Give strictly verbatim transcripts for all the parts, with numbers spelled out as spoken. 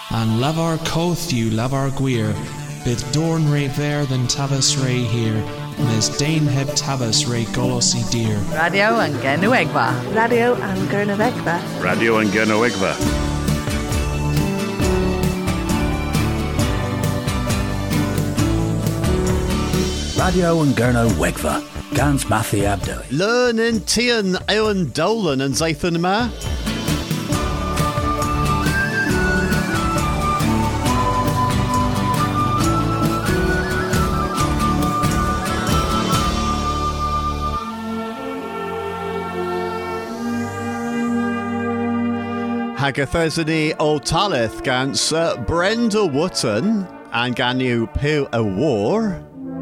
and lavar coth you lavar gwir, bydd dorn re ver than tavas re here, nes dain heb tavas re golos I dir. Radio yn Genwegfa. Radio yn Gernywegfa. Radio yn Gernywegfa. Radio yn Gernywegfa. Gans Matthew Abdo. Learn in Tian Ewan Dolan and Zathan Ma. Hagathesini o Talith gans uh, Brenda Wotton and gan you Pew a War.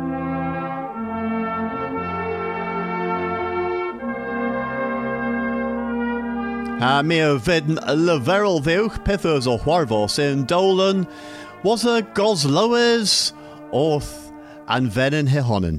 Uh, mi o fydn leferol ddiwch pethos o chwarfos in Dolan was a goslowes orth and venin hihonin.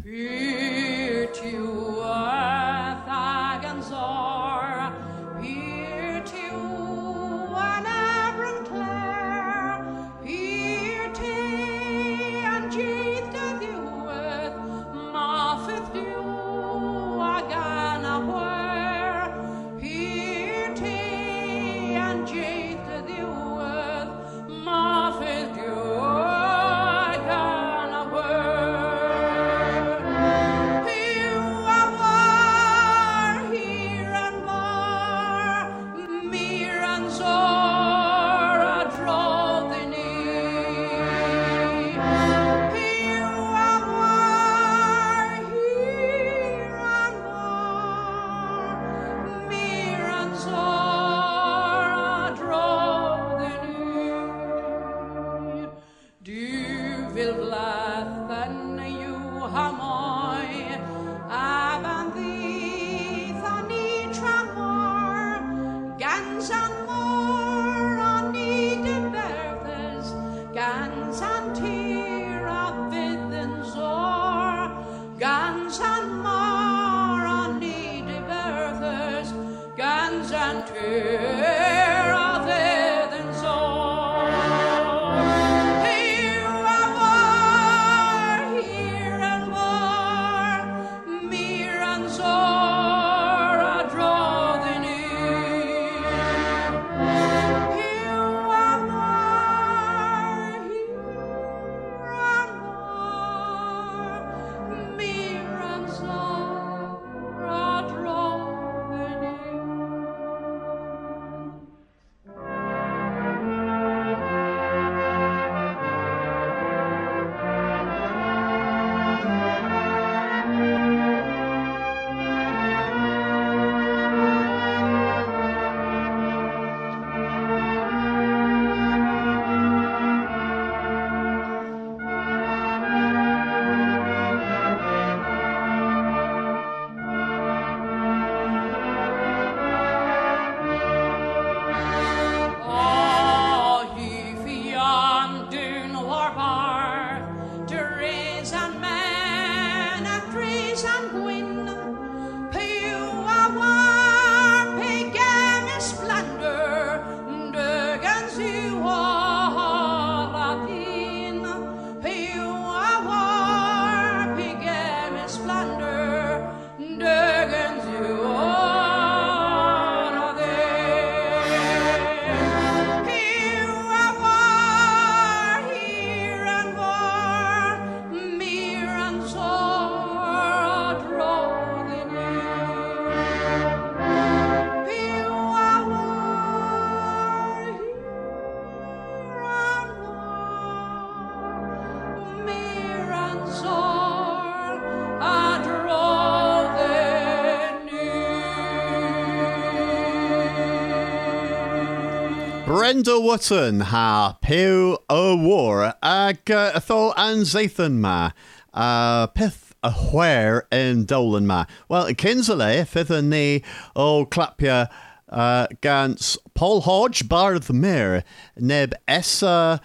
Brenda Wotton ha Pew a War ag uh, tho an Zathan ma uh, pith a where in Dolan ma. Well, Kinsley fitha ni o clapia uh, gans Paul Hodge Barth Mir neb essa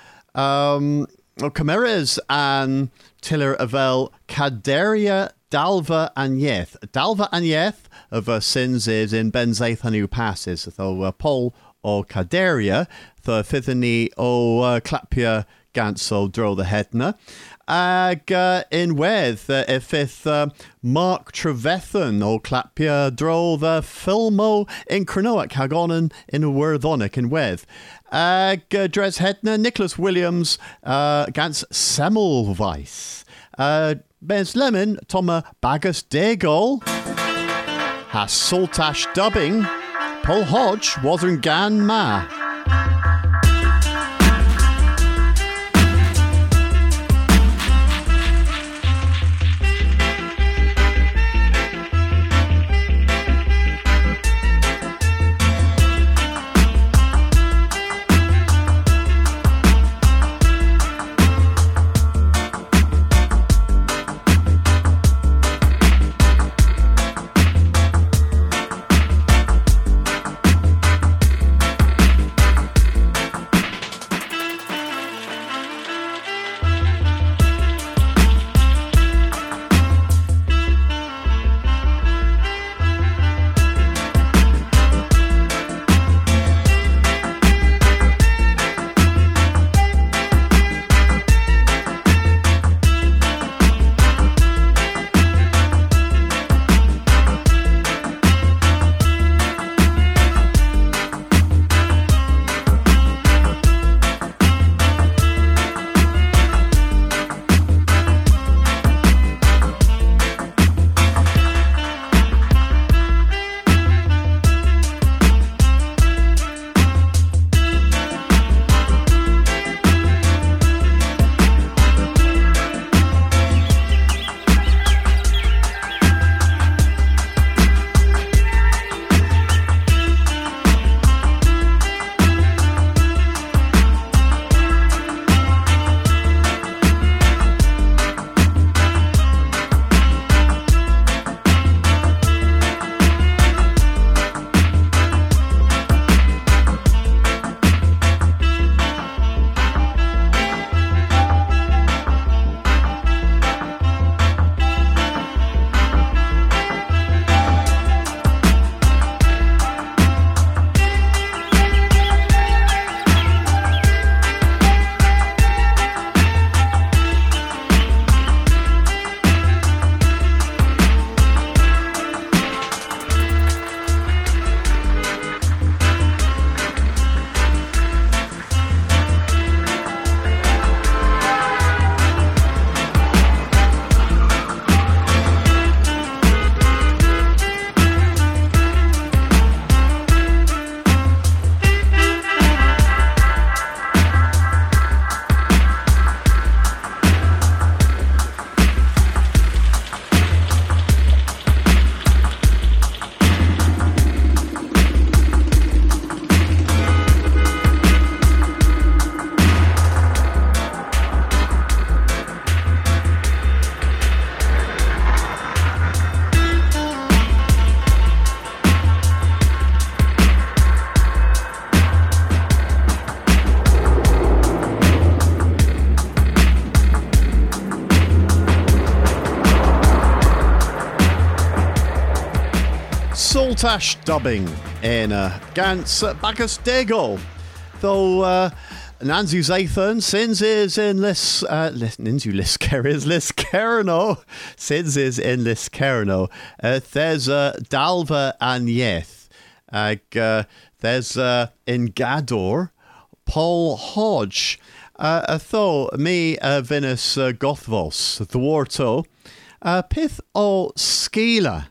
um, o Cameras an tiller avel Caderia Dalva Anyeth. Dalva Anyeth of uh, sins is in Ben Zathanu passes, though uh, Paul o Caderia, the fifthni o uh, Clapia Gansel Dro the Hedna. Ag uh, in wedd uh, y fifth uh, Mark Trevethan o Clapia Dro the Filmo in Cronoac Hagonan in a Worthonic in wedd. Ag uh, Dres Hedna, Nicholas Williams uh, Gans Semmelweis. Uh, Bez Lemon, Toma Bagus Degol. Has Saltash Dubbing. Paul Hodge wasn't Gan Ma. Saltash Dubbing in uh, Gans uh, Bagus Degol. Though uh, Nanzu Zathan sins is in Lis uh, Ninzu Liskeris Liskerno sins is in Liskerno. Uh, there's uh, Dalva and Yeth. Uh, uh, there's uh, in Gador Paul Hodge. Uh, though me uh, Venus uh, Gothvos the Warto uh, Pith o Skila.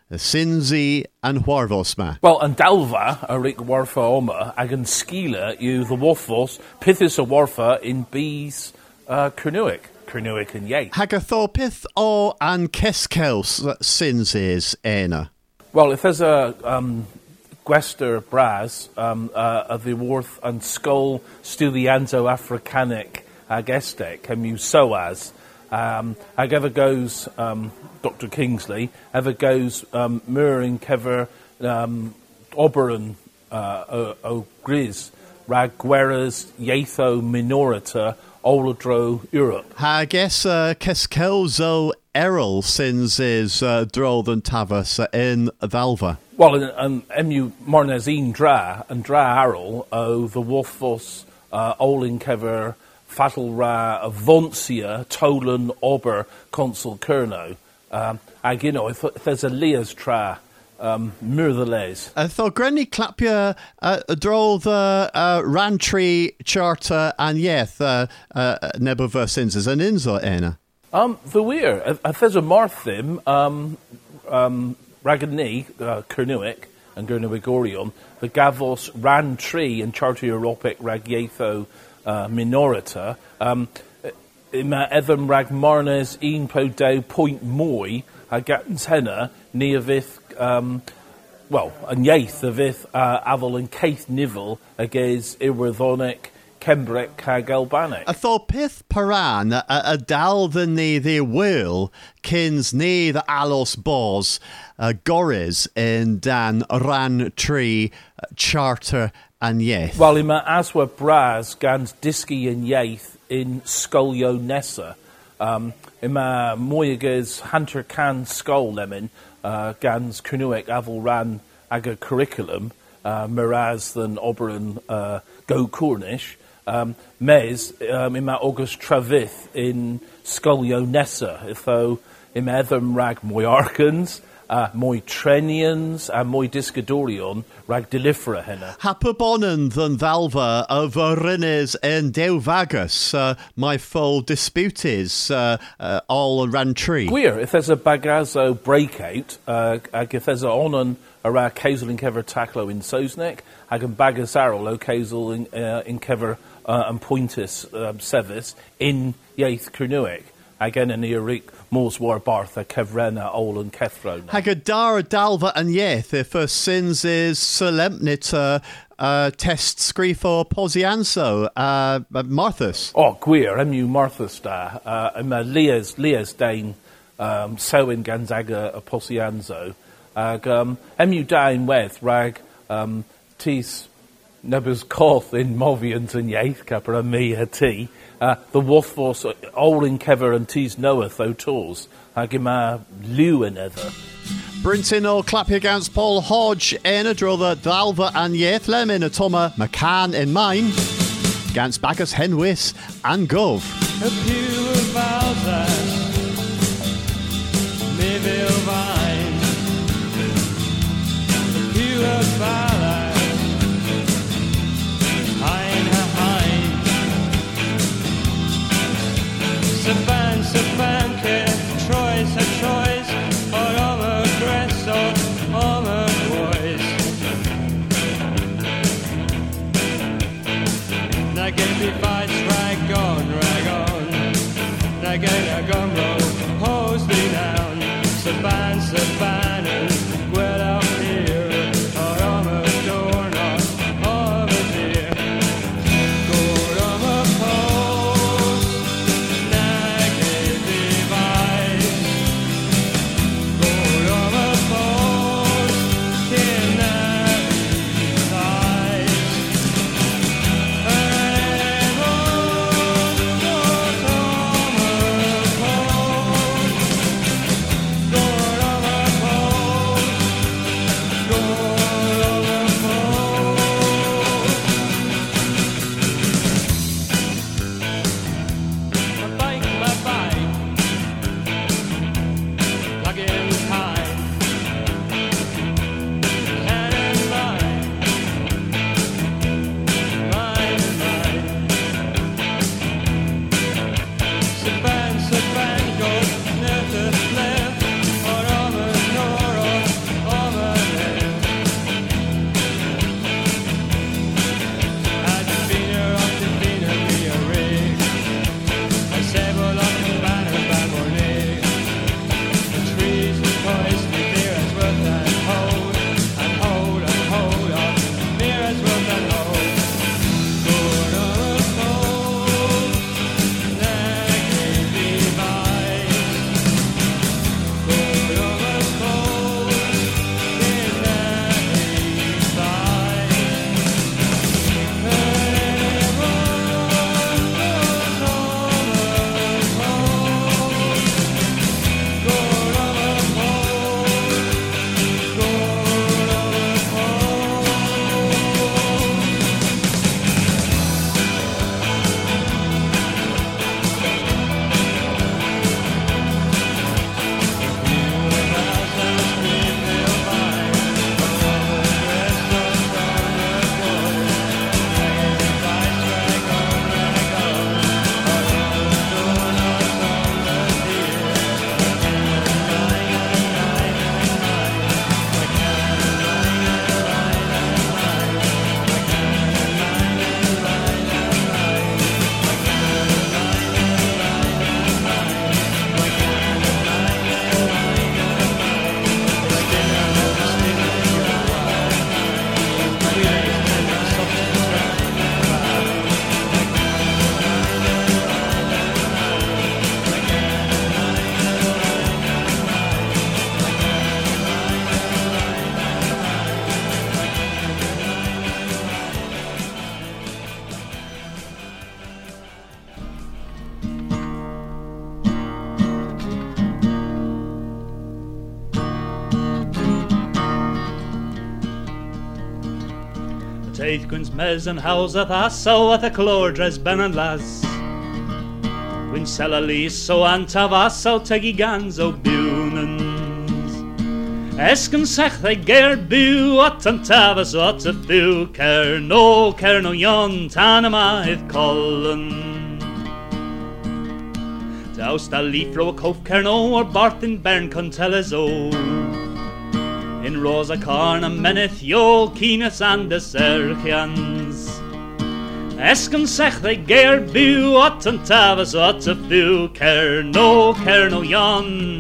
Sinzi and Warvosma. Well, and Dalva, a rig warfa oma, ag an skila, you the warfos, pithis a warfa in bees, uh, Cernuic, Cernuic and Yate. Hagatho pith o an keskels sinzis ena. Well, if there's a, um, Gwester Braz, um, uh, of the Worth and Skull Studianzo Africanic Agestec, Emu Soaz, um, ag ever goes, um, Doctor Kingsley, ever goes, um, Murin Kever, um, Oberon, uh, o, o Grizz, Rag Guerras, Yatho Minorita, Oladro Europe. I guess, uh, Keskelzo Errol sins is, uh, Droll than Tavas in Valva. Wel, yn emu mornes un dra, yn dra arol o the Wolfos uh, Olin Kever Fatal Ra of Vonsia, Tolan Ober Consul Kerno. Um, ag, you know, if, if there's a Leas tra, um, myr the les. I thought Granny Clapia uh, drove the uh, Rantry Charter and Yeth uh, uh, Nebovers as an Inzo Ena. Um, the weir, if, if there's a Marthim, um, um, Ragani, uh, Kernuic, and Gernowigorion, the Gavos Rantry and Charter Europic Ragietho uh, Minorita, um, Ima Evan Rag Marnes Un Po Dow Point Moy, a Gatens Henna, Neavith, um, well, and Yaith of Ith, uh, Aval and Keith Nivel, against Irwithonic, Kembrek, Hag Albanic. I thought Pith Paran, a, a dal the ni the will, kins ni the alos bos, uh, Gores in Dan Ran Tree, uh, Charter and Yeth. Well, ima Aswa Braz, Gans Diski and Yaith in Skolio Nessa. Um, ima Moyagers Hunter Can Skol Lemon, uh, Gans Kernuic Aval Ran Aga Curriculum, uh, Miraz than Oberon uh, Go Cornish. Um, Mes, um, ima August Travith in Skolio Nessa, if though im Edhem rag moi Arkans, uh, moi Trenians, and moi Discadorion, rag Delifera henna. Hapabonan than Valva of Rines and Deuvagus, uh, my full dispute is uh, uh, all Rantry. Queer, if there's a Bagazo breakout, uh, if there's a Onan, a rag Kazel in Kever Taklo in Sosnek, I can Bagazaro, lo Kazel in, uh, in Kever uh, and Pointus um, Sevis in Yaith Kernuic. Again, in the Eric Mors War Bartha, Kevrena, Ol and Kethro. Hagadara Dalva and Yeth, if her sins is solemnita uh, test Screfo Posianso, uh, Marthas. Oh, queer, emu Marthas da, uh, emu Leas, Leas Dane, um, Sewin Ganzaga Posianzo, ag, um, emu Dane Weth, rag, um, Tis Nebus Koth in Movians and Yaith, Capra me a tea. Uh, the Wolfos, all in Kever and Tees Noeth, O Tors, Agima Lew and Ether. Brinton or clap against Paul Hodge, Ena Drother, Dalva and Yeth Lemon, a Toma, McCann in mine, Gans Bacchus Henwis and Gov. A pure Balzas, Mayville Vine, a pure Balzas. Saban, Saban, Keth, Troyes, a choice, or Omer, Gress, or Omer, Boys. Nagel, be fights, rag on, rag on. Nagel, a gumro, hose thee down. Saban, Saban, and well out here, or Omer, door knock, Omer, dear. Go, Omer, post. Oh, Taith gwns mes and house at aso at a clordres ben and las. Gwyn selalis so antaf aso tegi gans o bunans. Esgan sech they ger bu at antavas at a bu ker no ker no yon tanama ith collen. Daus da leafro a cof ker no or Barthin Bern conteles o. In Rosa Carna menith yo keenus and the serchians. Esgan sech they ger bu at and tavas at a bu ker no ker no yon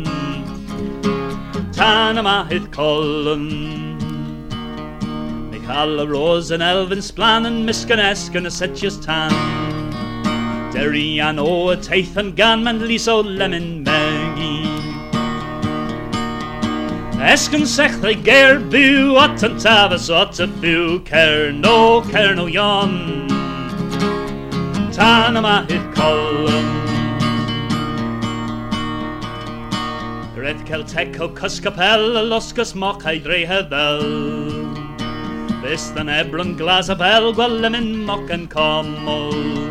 Tanama hith collen. Michal Rose and Elvin Splan and Miskan Eskan a setjes tan. Derry an o a taith and ganman liso lemon Maggie. Esgan sech they ger bu at and tavas at a bu ker no ker no yon Tanama hith collen. Red Celteco Cuscapel Loscus mock hydre hebel. This than Ebron Glazabel Gwalemin mock and commel.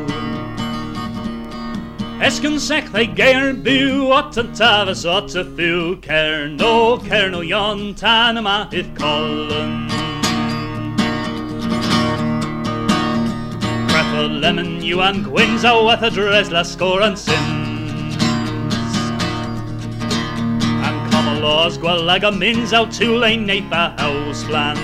Esgan sech they gair bu ot and tavas ot a few ker no ker no yon Tanama hith collen. Crefel lemon you and gwins o with a dress la score and sin. Laws gwalaga mins out to lane neighbor house plan.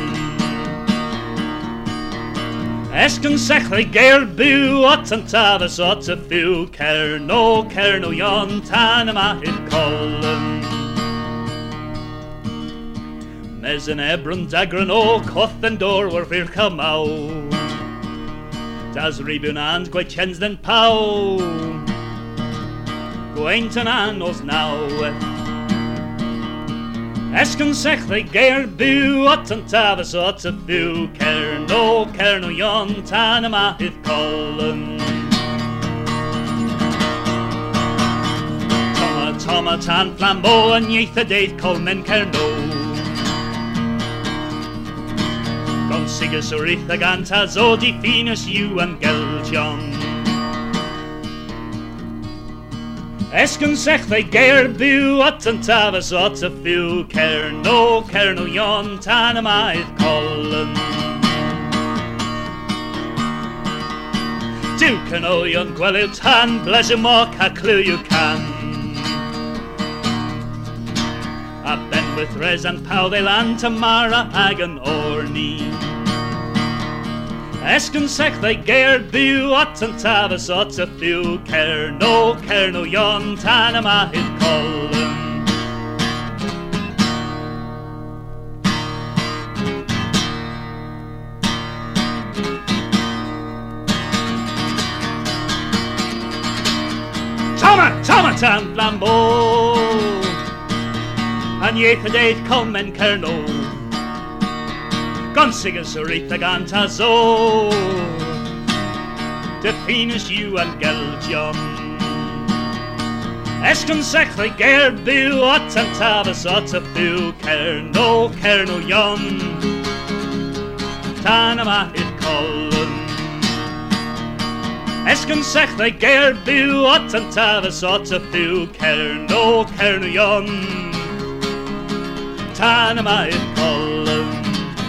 Esgan sech they gair bu ot and tavas ot a few ker no ker no yon Tanama hith collen. Mes and Ebron dagran o coth and door were vir come out. Das ribun and gwechens den pow. Gwainton anos now. Esgan sech they gair bu ot and tavas ot a few ker no ker no yon Tanama hith collen. Toma toma tan flambeau and yeith a date colmen ker no. Gon sigus urith a gantas o di finis you and geljon. Esgan sech they gair bu ot and tavas ot a few ker no ker no yon Tanama hith collen. Duke and o yon gwelu tan bless him mock a clue you can. A ben with res and pow they land Tamara agan orni. Esgan sech they gair bu ot and tavas ot a few ker no ker no yon Tanama hith collen. Toma toma tan flambeau and yeith a date colmen ker no. Gonsigas urith a gantas o de finis you and geljon. Esgan sech they gair bu ot and tavas ot a few ker no ker no yon Tanama hith collen. Esgan sech they gair bu ot and tavas ot a few ker no ker no yon Tanama hith collen.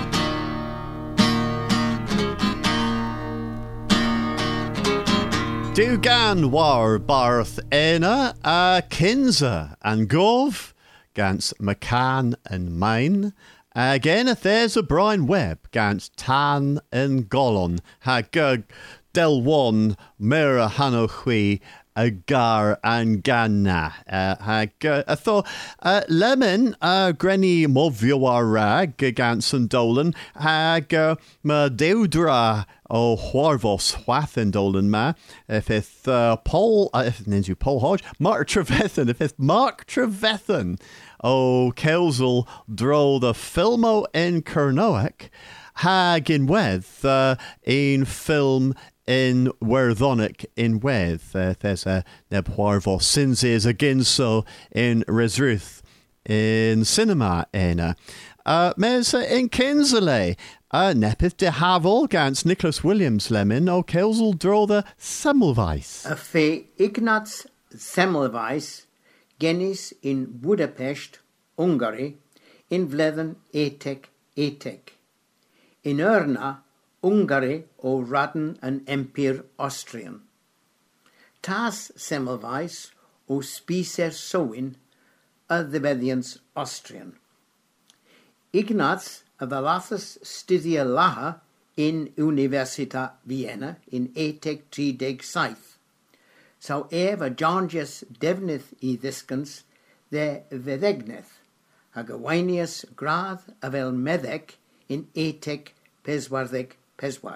Dugan war Barth Ena a Kinza and Gov gans McCann and Main. Again, if there's a Brian Webb gans Tan and Gollon. Ha gug del one Mira Hanohui a gar and ganna. Uh, ha gu- I thought uh, lemon uh, grenny moviawara gigants and dolan hag uh, ma deudra o Huarvos Hwathin dolan ma if it's uh, Paul uh, if it you Paul Hodge Mark Trevethan if it's Mark Trevethan o Kelsel dro the filmo in Kernoak hag in with uh, in film in Werthonic in Weth. Uh, there's a Nebhuarvo Sinses again so in Resruth in cinema ena. Uh, mes uh, in Kinsley. Uh, nepith de Havel gans Nicholas Williams Lemon o Kelsel dro the Semmelweis. A fe Ignaz Semmelweis genis in Budapest, Hungary, in vlethen etek etek. In Erna, Hungary o Radden an Empire Austrian. Tas Semmelweis o Spicer Sowin a Thebedians Austrian. Ignaz a Valathus Studia Laha in Universita Vienna in etek trideg saith. So eva Jonges devnith I thiskens de vedegneth, a gawainius grath avel medek in etek peswardek peswar.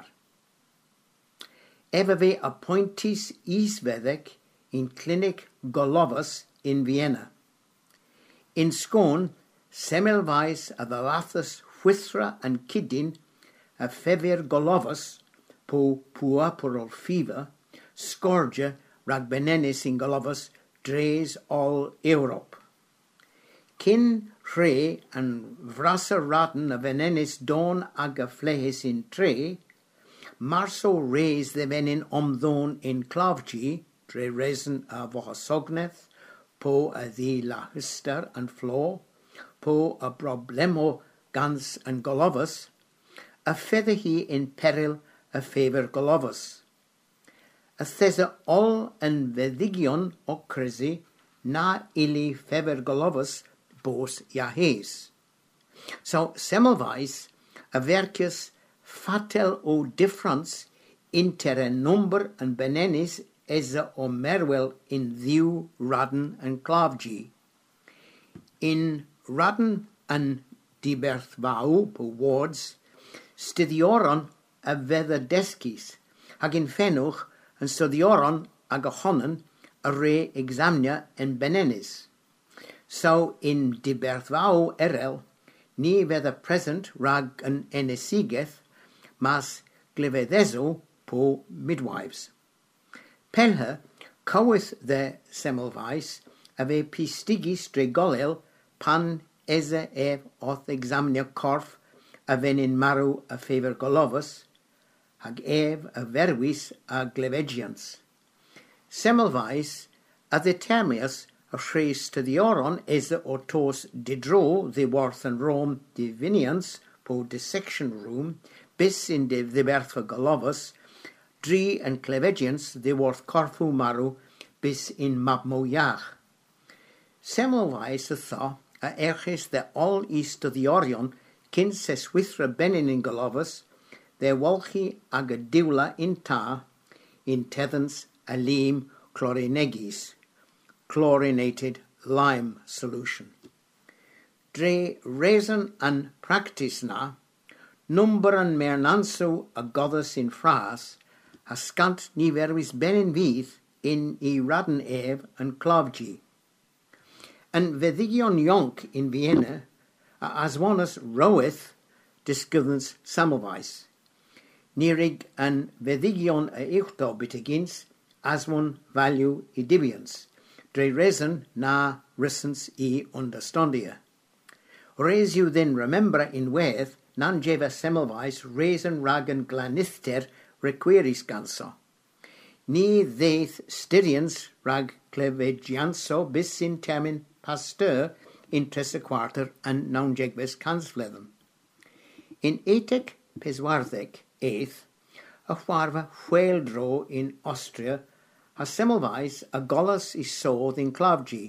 Eva ve appointis isvedek in clinic Golovus in Vienna. In Scone, Semmelweis a Valathus Whithra and Kiddin a Fevir Golovus po puaporol fever, scourge rag benenis in Golovus dres all Europe. Kin Tre and Vrasa Raden a venenis don aga flehis in Tre, Marso res the venin omdon in Clavgi, Tre resen a vohosogneth, po a the la hyster and flo, po a problemo gans and Golovus, a feather he in peril a favor Golovus. A thesa all and vedigion ocrazy na ili fever Golovus bos jahes. So Semmelweis a vercus fatel o difference inter number and benenis as o merwell in Thiw, Radden and Clavgi. In Radden and Diberthvau po wards, studioron a vether deskis, hag in Fenuch and studioron ag a honnen a re examnia en benenis. So in Diberthvau erel, ni vether present rag an enesigeth, mas glevedezo po midwives. Pelher coweth the Semmelweis ave pistigis dregolel pan eze ev oth examnia corf aven in maru a favor Golovus, hag ev a vervis a glevegians. Semmelweis a the termius a phrases to the oron eze ortos didro the worth and Rome divinians po dissection room bis in de the birth for Golovus, dri and clevegians the worth corfu maru bis in mabmoyach. Semmelweis a thaw a erches the all east of the Orion kin ses withra benin in Golovus, the walchi aga diwla in ta, in tethans alim chlorinegis, chlorinated lime solution. Dre reason and practice na, number and mernanso a goddess in fras, a scant ni vervis benin vith in I Radden ev and Clavgi. And vedigion yonk in Vienna, as one as roweth, discovers Semmelweis. Nierig and vedigion a ichto bitigins, as one value idibians, dre reason na risens I understandia. Res you then remember in weth, nan jeva Semmelweis reason ragen glanister requiris ganso. Ni theith styrians rag clevegianso bis in termin pasteur in tressa quarter and naunjegves kansfledem. In etek peswarthek eighth, a warva wheldro in Austria, a Semmelweis a golas is sold in Clavgi.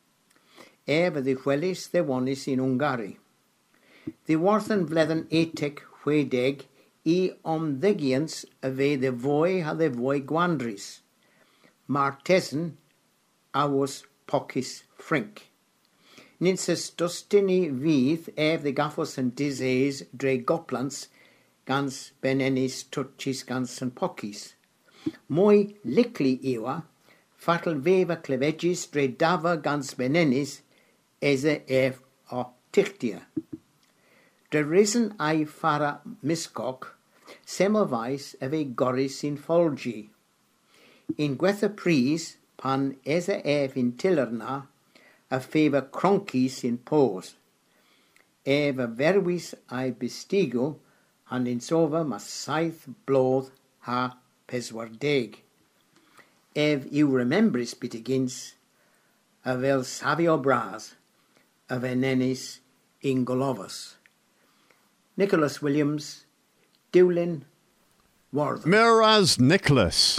Eva the whelis the one is in Hungary. The worthen vlethen etek whedeg I omdegians ave the voy ha the voy guandris. Martesen avos pocis frink. Ninses dostini vith ev the gaffos and disease dre goplans gans benenis tuchis gans and pocis. Moi likli iwa, fatal veva clevegis dre dava gans benenis eze ev o tichtia. De risen I fara miscock, Semmelweis ave goris in folgi. In gwetha pris, pan eze ev in tillerna, a favor croncis in pose. Eva vervis I bestigo, and in sofa mas saith blodd ha peswar deg. Ef yw remembris bitigins, a fel savio bras, a venenis in golovus. Nicholas Williams, Dewlin, Worth. Miraz Nicholas.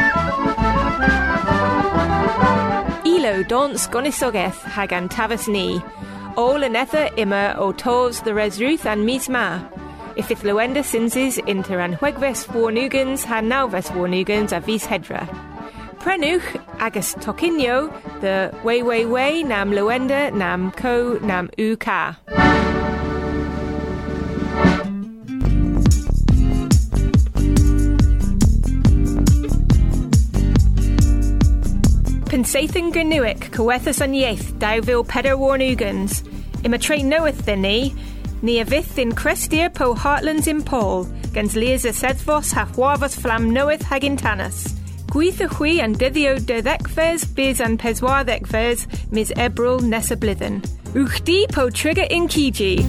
Ilo dons gonisogeth hag an tavas ni. All an ether immer o tos the resruth and misma. If it luenda sinses inter an huegves warnugans ha nauves warnugans a vis hedra. Prenuch agus tokinio the way way way nam luenda nam ko nam u ka. Pensathan Gnuic, Coethus an Yaeth, Dauvil Peder Warnugans. Ima train knoweth the ni, ni a vith in Crestia po Heartlands in Paul, gens Liesa Sedvos ha Huavas flam knoweth hagintanas. Gwytha hui and dithio dedekves, biz and peswadekves, mis ebril nessa blithen. Uchdi po trigger in Kiji.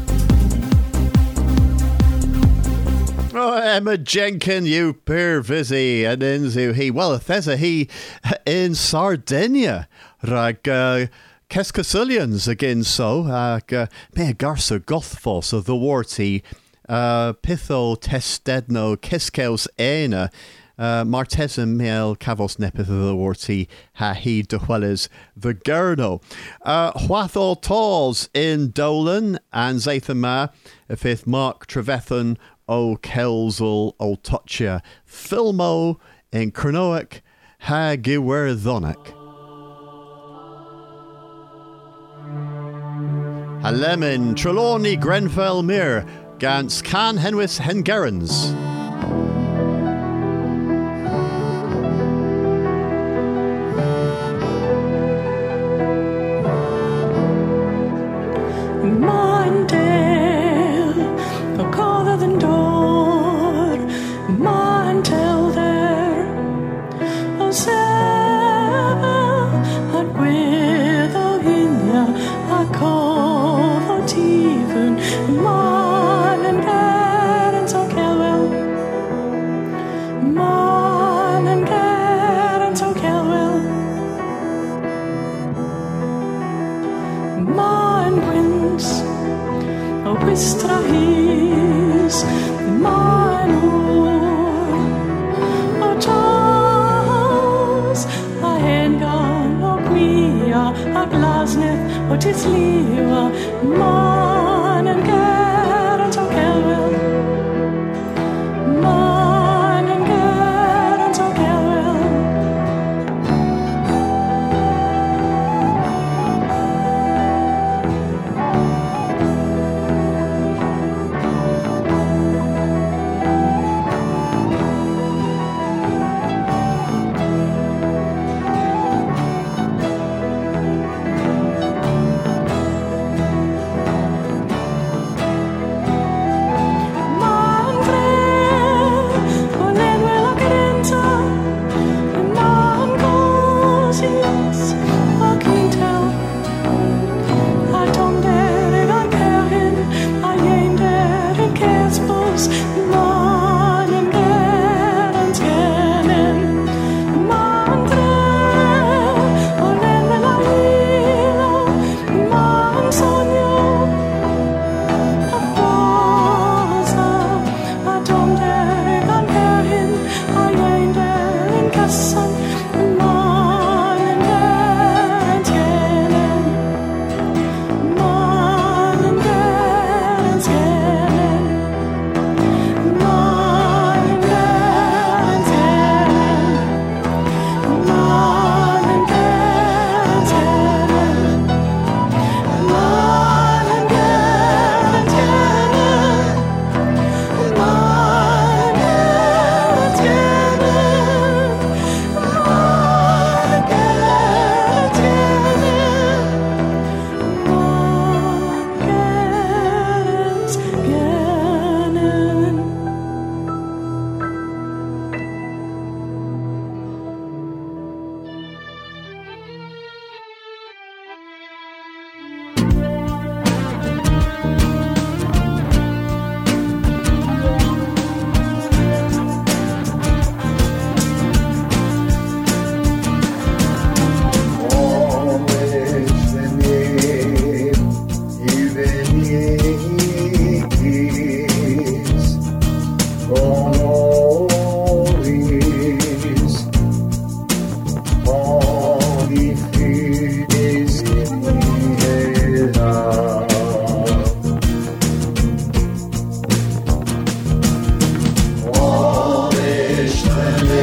Oh, Emma Jenkin, you poor vizzy, and inzu he. Well, there's a he in Sardinia. Rag uh, Kescasulians again so. Ag uh, me garsa gothfos of the warty. Uh, Pitho testedno Keskeus ena. Uh, Martesum mel cavos nepith of the warty. Ha he dehueles the gurno. Uh, Huathol Tals in Dolan and Zathama. Fifth Mark Trevethan. O Kelzel O Toucha Filmo in Cronoic Ha Giwerthonic. Halemin Trelawney Grenfell Mere Gans Can Henwis Hengerans.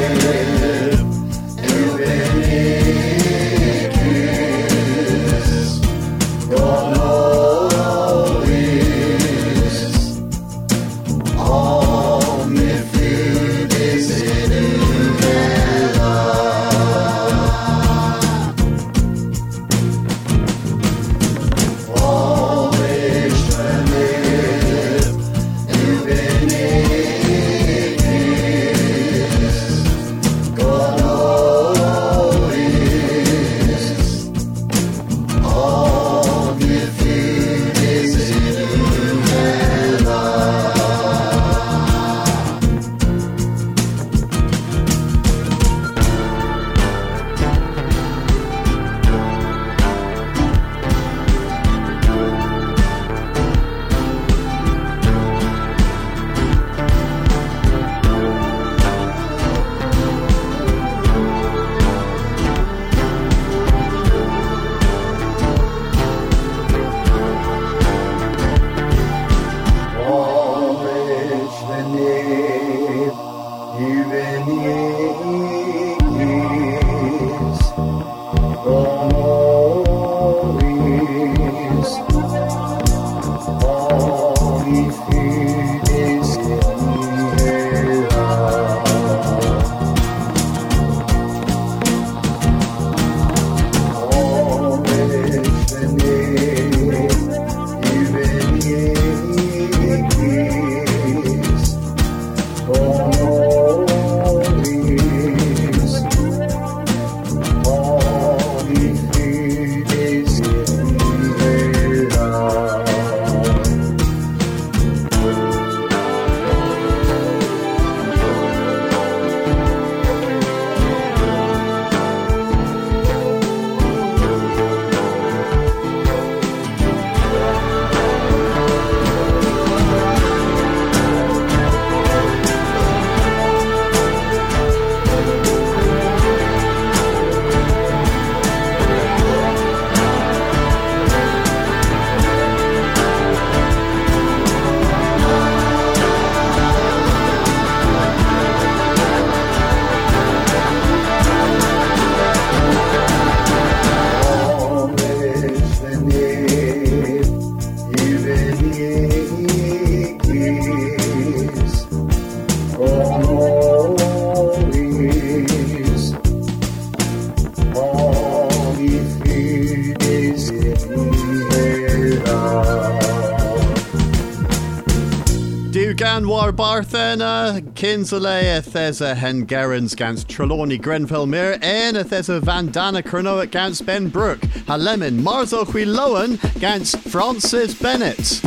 War Barthena, Kinsley, Thesa Hengerens against Trelawney Grenfell Mir, and Thesa Vandana Cronoa against Ben Brook, Halemin Marzo Lowen against Francis Bennett.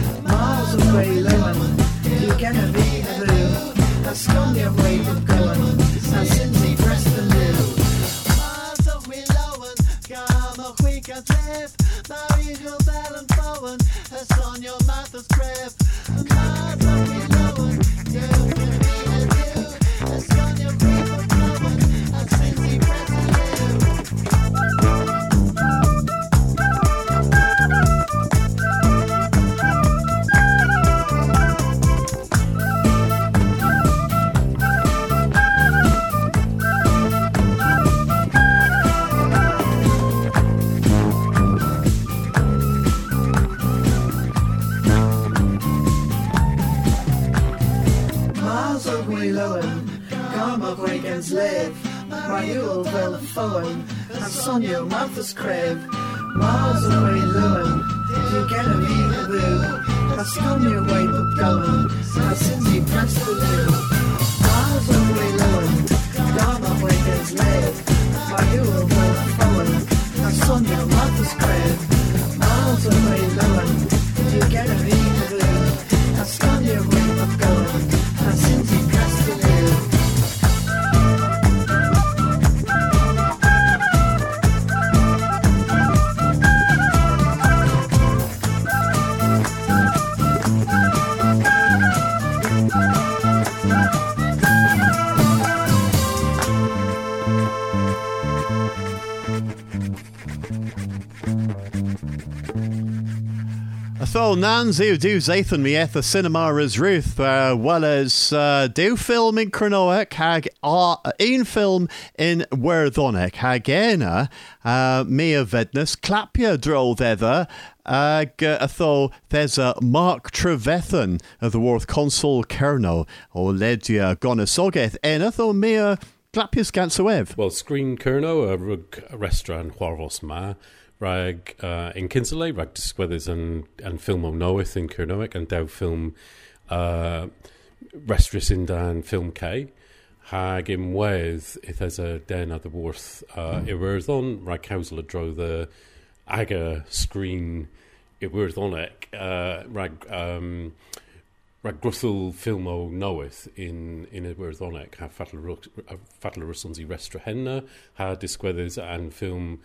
Genevieve, a sconia way of going. Barry Hill Bell and Bowen, a son your mother's crib. Mars of me lowen, you can be a you, a son your people blowing, a Cindy pressing live, my you'll well fowen, and Sonia Martha's crib. Miles away Lewin, you get a wee woo, a scone your way but going, a Cindy press the loo. Miles away Lewin, gone away his live, my you'll well fowen, and Sonia Martha's crib. Miles away Lewin, you get a wee woo, a scone your way but going, a Cindy press the loo. So, Nans yw dyw zaethon mi etha cinema as Ruth, uh, well as uh, dyw film in Cronoic, hag uh, un film in Werddonic, hag ena uh, mi a vednus clapia drol thedda, ag uh, atho there's a Mark Trevethan of the Worth Consul Cerno, o ledia gonesogeth, en atho mi a clapius gansawev. Well, Screen Cerno, a rug restaurant Huarvos Ma, rag uh, in Kinsale, rag disgweddys and and film o Noeth in Cernoic, and daw film uh, Restris Indan film K. Hag in Wedd, it has a den at the Worth uh, mm. Iwerddon, rag causal a dro the aga screen Iwerddonic, uh, rag um, rag gruthul film o Noeth in in Iwerddonic, ha fatal rusonsi restra henna, ha disgweddys and film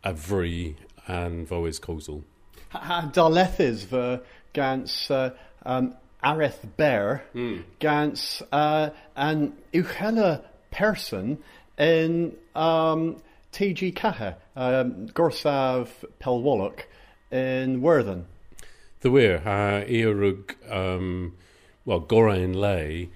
Avri and Voes Kosel. Ha Darlethis ver gans uh, um, Areth Bear mm. gans uh, an Uchella person in um, T G Caha, um, Gorsav Pelwallock in Werthen. The weir ha Eorug um well Gorain Lay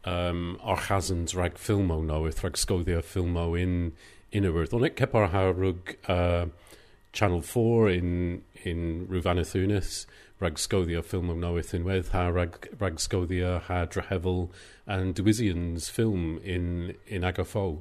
um Archazans rag filmo noeth rag Scodia filmo in in a word on it kepar ha rug uh Channel four in in Ruvanathunis, rag Scodia film of Noeth in Weth, ha rag rag Scodia ha Drahevel and Dewisian's film in in Agafo.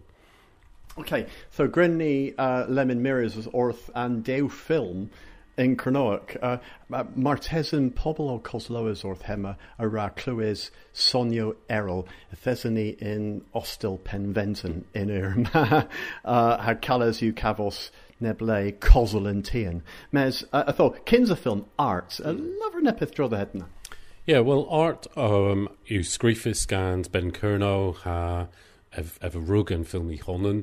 Okay, so Grinny uh, Lemon Mirrors was orth and Dew film in Cronoic. Uh, Martesan Pobolo Cosloas orth hema a ra Cluis Sonio Errol Thesany in Ostil Penventon in Irma uh, ha Callas U Cavos Neble Cosel and Tian. Mes uh, I thought Kinza film arts a lover nepith draw the headna. Yeah, well art um you Screefis scans Ben Kerno ha ev ev rug and filmy honnen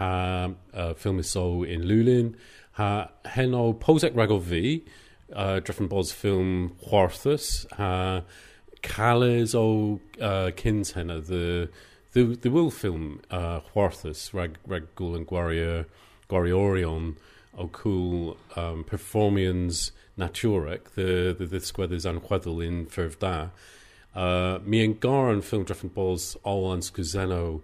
ha uh, film so in Lulin ha heno posek ragov v uh Driffen Bos film Huarthus ha Calles o uh Kins henna the the the will film uh Huarthus rag rag gul and Guarrier Goriorion o cool um performians naturec the the the squathers and Huedel in Fervda uh me and Garan film Driffen Bos all and Scuzeno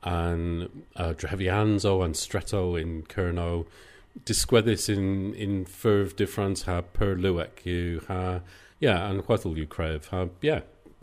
and uh Drehevianzo and Stretto in Kerno disgweddys in in Ferv difference ha per Luec you ha yeah and Huedel you crave ha yeah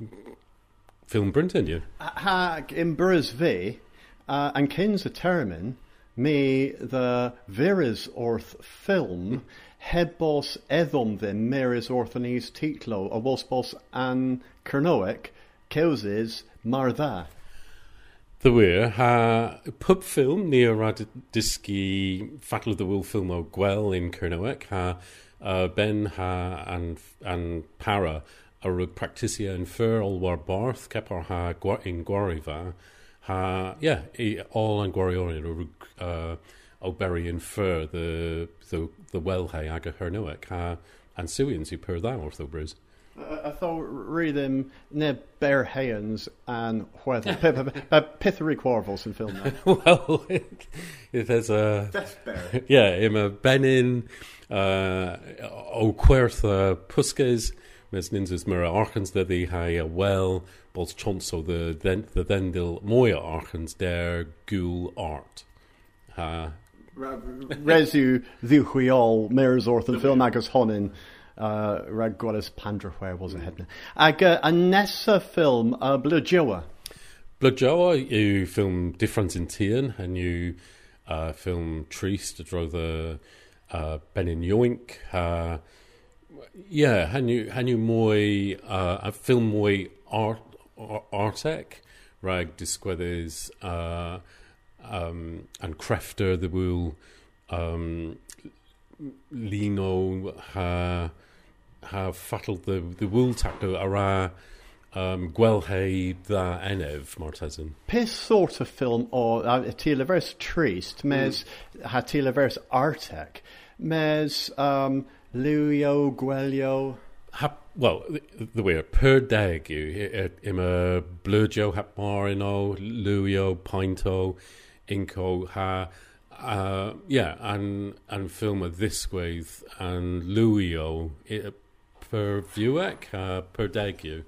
film Brinton you ha in Burrs V uh, and Kins a termin me the Veris orth film hebos edom them meris orthanes titlo a wasbos an Kernoic causes martha. The weir ha pub film near Radiski Fatal of the Will film o Gwell in Kernoic ha uh, Ben ha and and Para a rug practicia in Fur all war barth kepar ha in Guariva ha yeah all and Guariorian a rug uh o Berry and Fur the the the wellhay ag a Hernoic ha and Suians who per that ortho Bruce. I thought read them ne bear hayans and whether pithy quarvels in film. Well, if there's a that's bear. Yeah, im a benin uh, o quertha puskes mes ninjas mura archens that they ha a well both chonso the then the dendil moya archens der ghoul art. Ha Resu the huiol mirrors orthan film agus honin. Uh, rag gwalis pandra where was ahead. Ag uh, a nessa film uh, Blood Joa. Blood Joa, you film different in Tian, and you uh, film Trees to draw the uh, Benin Yoink. Uh, yeah, and you and you moi uh, a film moi art artec rag disquedes uh, um, and Crefter the wool um, Lino ha. Have fattled the the wool tacto ara um gwelhe da enev Martesan. Pith sort of film or uh, televerse trist mes mm. ha televerse artec mes um Luio Guelio ha well the, the way per dag you im a blurjo hap marino Luio Pinto Inco ha uh yeah and and film of this way and Luio it, per viewek uh, per dag you.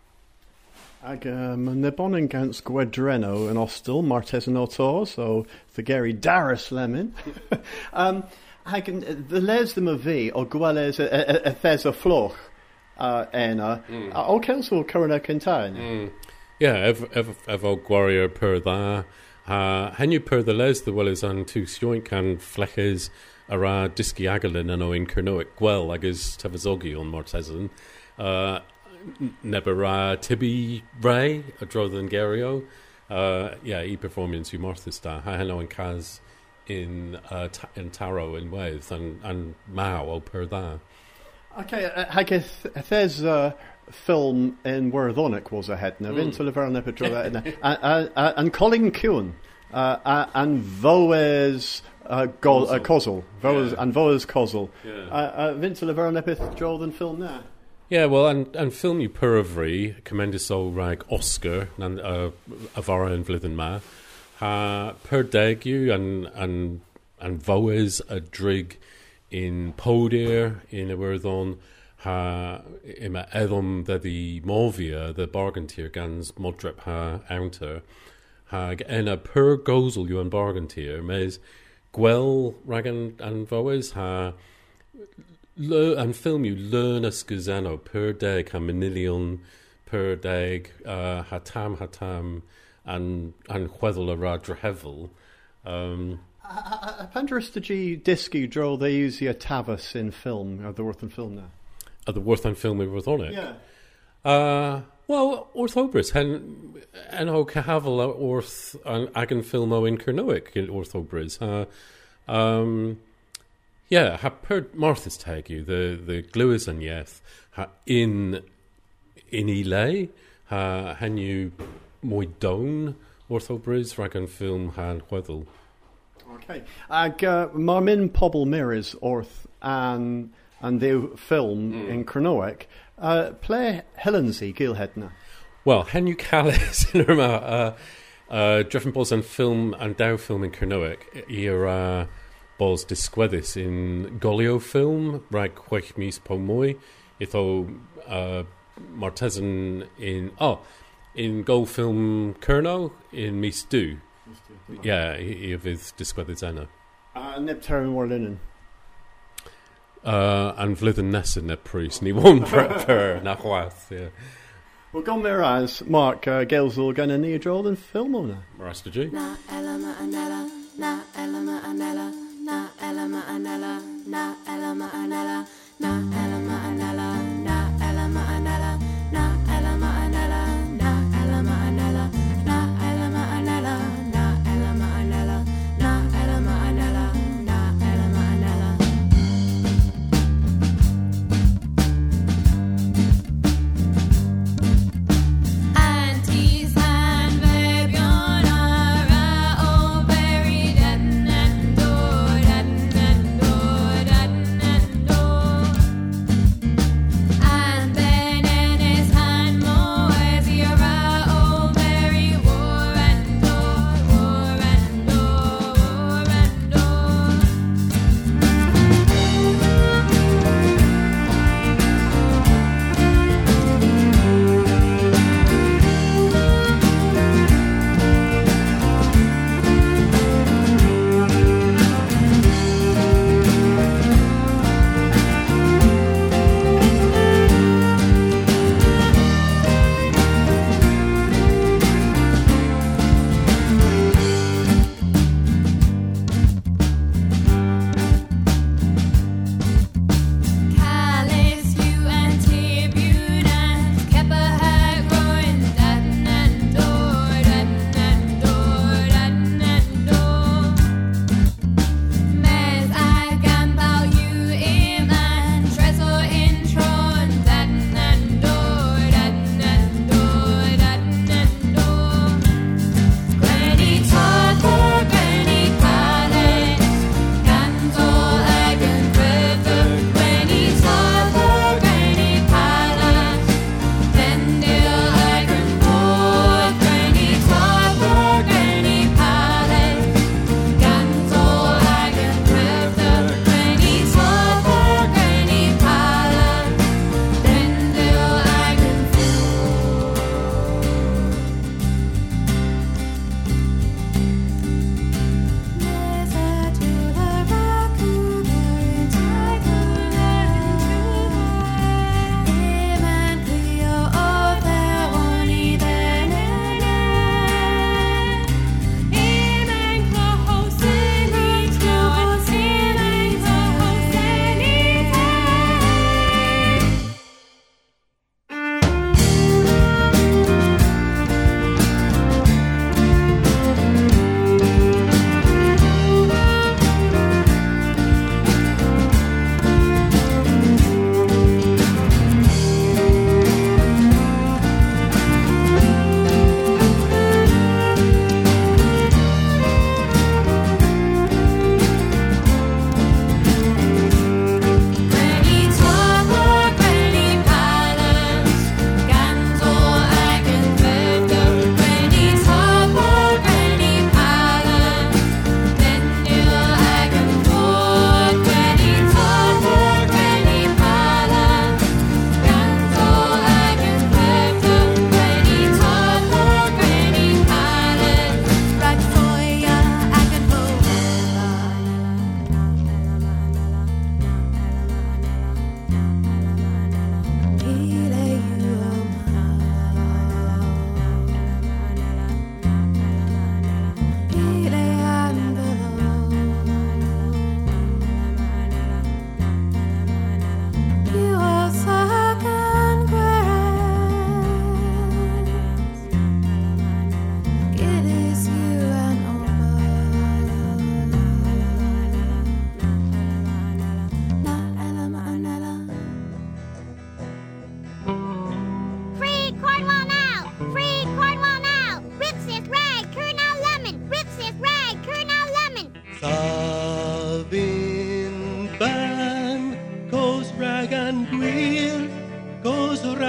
Ag um, nebonin gans Gwedreno and Ostel Martesan Autor, so the Gary Darius Lemon. um, ag the les them of V or Gweles a thes a floch uh ena o council current contain. Yeah, ev ev ev o warrior per da. Uh, Henny per the les the well is on two joink and fleches ara disci agalin and o in Kernoic gwell agus tevazogi on Martesan. Uh, Nebera Tibi Ray a draw than Gario. Uh, yeah, e performance you Marthas da. Ha hello and Kaz in uh, ta- in Taro in Wales and and Mao o per da. Okay, I guess if there's a film in Werthonic was ahead now. Into the Verna Petrola and Colin Kuhn uh, uh, and Voes uh, Go- uh, Kozel, Voes yeah. and Voes Kozel. Yeah. Uh, uh, Vince Laverne Jordan film there. Yeah, well, and and film you Puravri, commendus o rag Oscar and uh, Avara and Vlithen ma. Ha per dag you and and and Voes a drig in Podir in a Werthon. Ha ima edom that the Morvia the bargain tier gans modrep ha ounter hag ena per gozel you and bargain tier mes gwell ragan and voes ha le and film you learn a skazano per dag ha manilion per dag uh, hatam hatam and and chweddle a radra hevel um Pandrus the G disky draw they use the Tavas in film or the worth in film now. At the worth and film with on it. Yeah. Uh, well, Orthobris hen en ho cahavel orth an agan filmo in Kernoic in Orthobris. Uh, um, yeah, ha per Martha's tag you the the glues and yeth ha in in Elay ha hen you moi don Orthobris ragan film han chweddle. Okay. Ag uh, Marmin Pobble Mirrors orth and and the film mm. in Kernoic uh, play Helensy Gilhedna. Well, hen you callis in Irma uh uh Dreffen Bos and film and Dow film in Kernoic era Bos disquedis in Golio film rag quech mis pomoy itho uh Martesan in oh in Gol film Kerno in mis do. Yeah, he is disquedis ena. Uh Nepterin Warlinen. Uh, and Vlithen Nessin ne priest ni one per na chwath, yeah. Well, gone there as Mark uh, Gales will going to need draw and film on that. Marasta G. Na elema anella, na elema anella, na elema anella, na elema anella, na elema anella, na elema anella, na elema anella, na elema anella, na elema anella, na elema anella, na elema anella, na elema anella. Door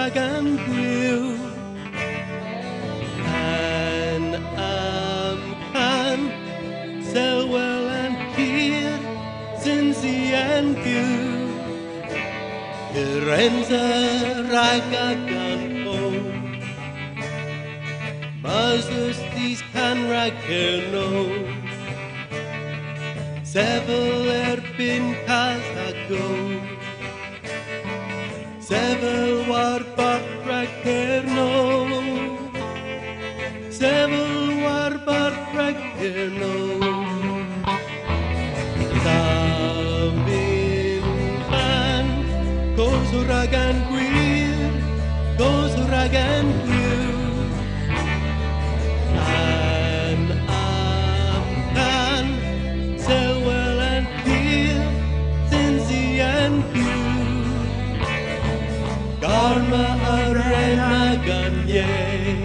ragan gwyw An am can Selwell and Pier Sinsi and Gw Renza ragagan o Mazus these can ragano Sevel erbyn casago Sevel war bart ragano Sevel war bart ragano Goes ragan gwir, goes ragan gwir An am can, Selwell and Pier, Sinsi and Gw Garma arena ganye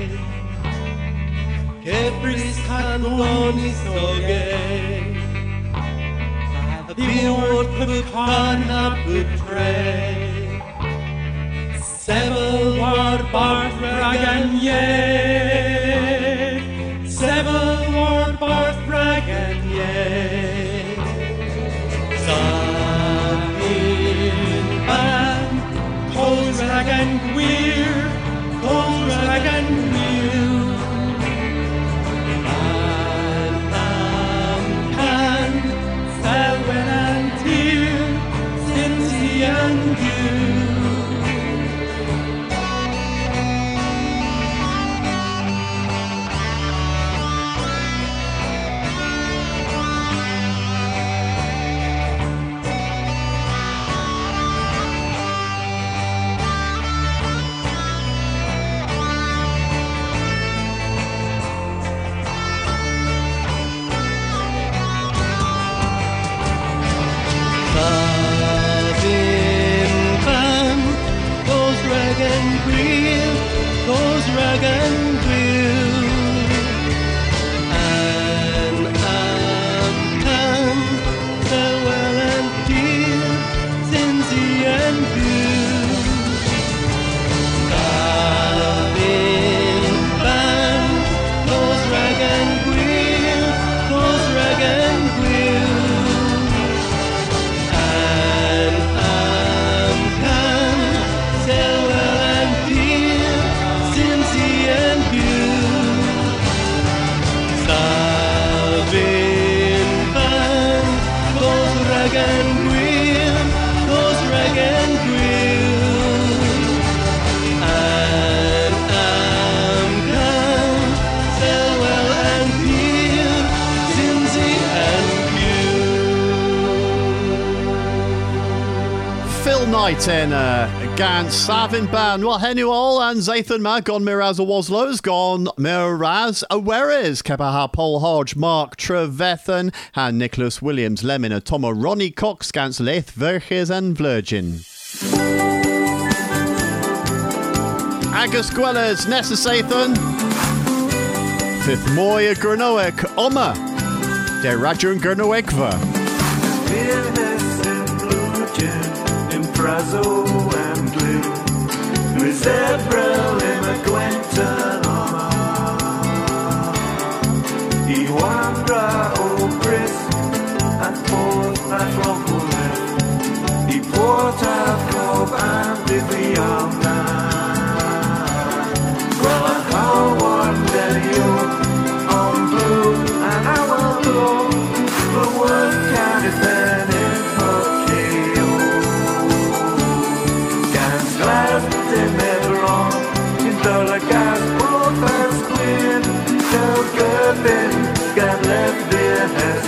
Kebris canoni soge Biwrt bukana betray Sevel war barth ragan ye Sevel war barth ragan ye Sabin ban Kos ragan gwir Kos ragan gwir An am can Selwyn and Tyr Sinsi and Gw Ragan gwyw An am can Selwell and Pier Sinsi and Gw Gavin ban Goes ragan gwyw Goes ragan gwyw An am can Selwell and Pier Sinsi and Gw Sabin ban Goes ragan gwyw Goes ragan gwyw An am can Selwell and Pier Sinsi and Gw Phil Knight in uh, Gant Savin Ban. Well, Henu all and Zathan Ma gone Miraz a Waslows gone Miraz a Weres Kepaha Paul Hodge Mark Trevethan and Nicholas Williams Lemon a Tomo Ronnie Cox Gants Leith Verches and Virgin Agus Gwellers Nessa Sathan Fifth Moya Gurnoek Oma De Rajun Gurnoekva Prazo and Glue, with April in a Quentin He wandra o Chris and Port at Rockwood. He port at Club and did the young man. Well, and how one day you on blue and I will blow the word can it then in Hokkio. Glad they never on into the gas both as clean so good then got left there as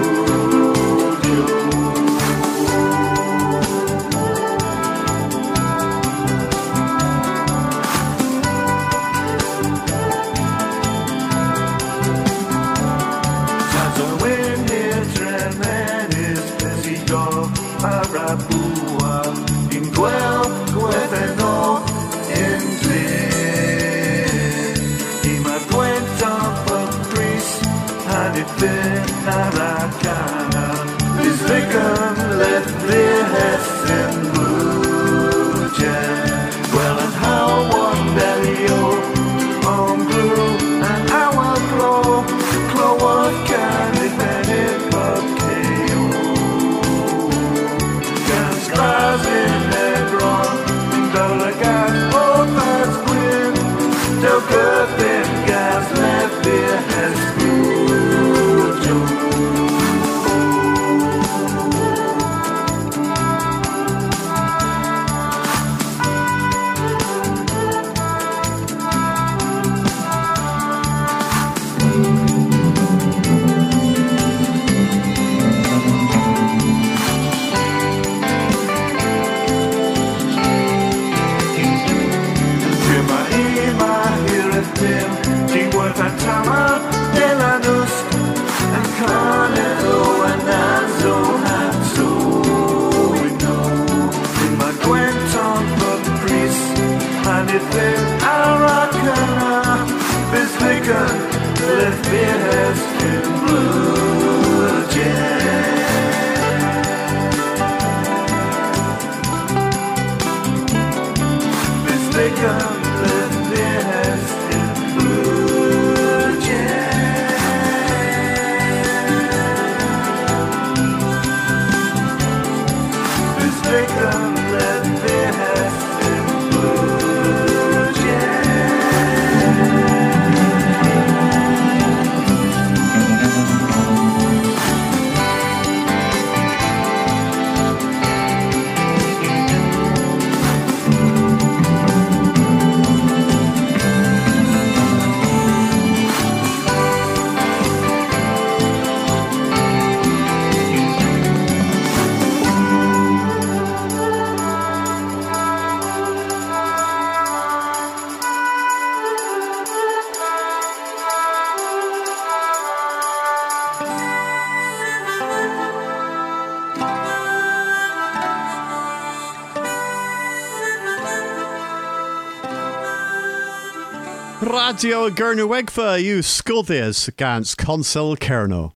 Chance on wind here tremendous as he go Arabua in Guel Guetheno in Flynn. He might went up a priest, had it been Aracana. His victim left their heads in blue gem. Well, and how Radio Gernywegfa yw sgwddias gans Consul Cerno.